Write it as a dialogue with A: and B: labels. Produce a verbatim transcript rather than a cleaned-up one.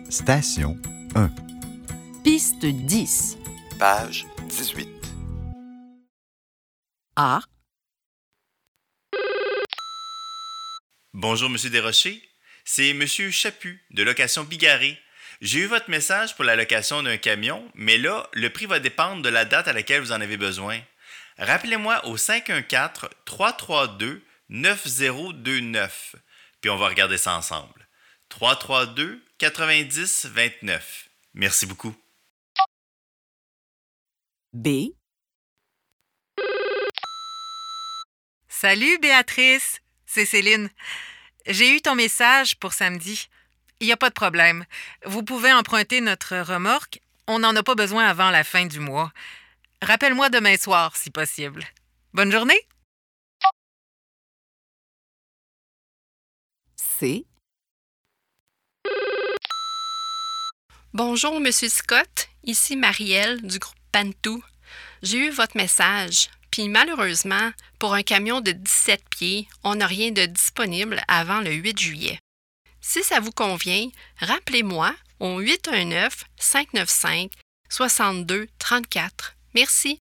A: Station un.
B: Piste dix.
A: Page dix-huit.
B: A.
C: Bonjour, Monsieur Desrochers. C'est Monsieur Chaput, de Location Bigarré. J'ai eu votre message pour la location d'un camion, mais là, le prix va dépendre de la date à laquelle vous en avez besoin. Rappelez-moi au cinq un quatre, trois trois deux, neuf zéro deux neuf, puis on va regarder ça ensemble. trois trois deux, quatre-vingt-dix, vingt-neuf. Merci beaucoup.
B: B.
D: Salut Béatrice, c'est Céline. J'ai eu ton message pour samedi. Il n'y a pas de problème. Vous pouvez emprunter notre remorque. On n'en a pas besoin avant la fin du mois. Rappelle-moi demain soir, si possible. Bonne journée!
B: C.
E: Bonjour, Monsieur Scott. Ici Marielle du groupe Pantou. J'ai eu votre message, puis malheureusement, pour un camion de dix-sept pieds, on n'a rien de disponible avant le huit juillet. Si ça vous convient, rappelez-moi au huit un neuf, cinq neuf cinq, six deux trois quatre. Merci.